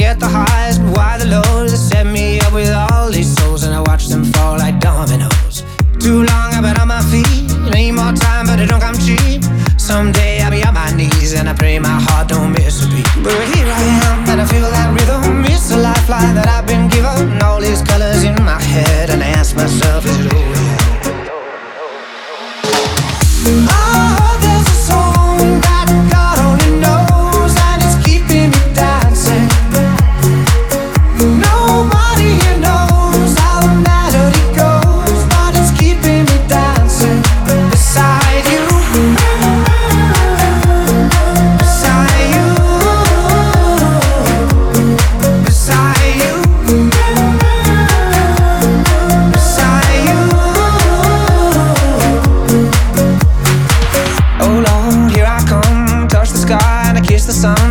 forget the highs, but why the lows? They set me up with all these souls, and I watch them fall like dominoes. Too long I've been on my feet, need more time, but it don't come cheap. Someday I'll be on my knees, and I pray my heart don't miss a beat. But here I am, and I feel that rhythm. It's a lifeline that I've been given. All these colors in my head, and I ask myself, is it over yet? Oh, there's a song that God only knows, and it's keeping me dancing. Nobody here knows how the melody goes, but it's keeping me dancing beside you, beside you, beside you, beside you. Oh Lord, here I come, touch the sky and I kiss the sun.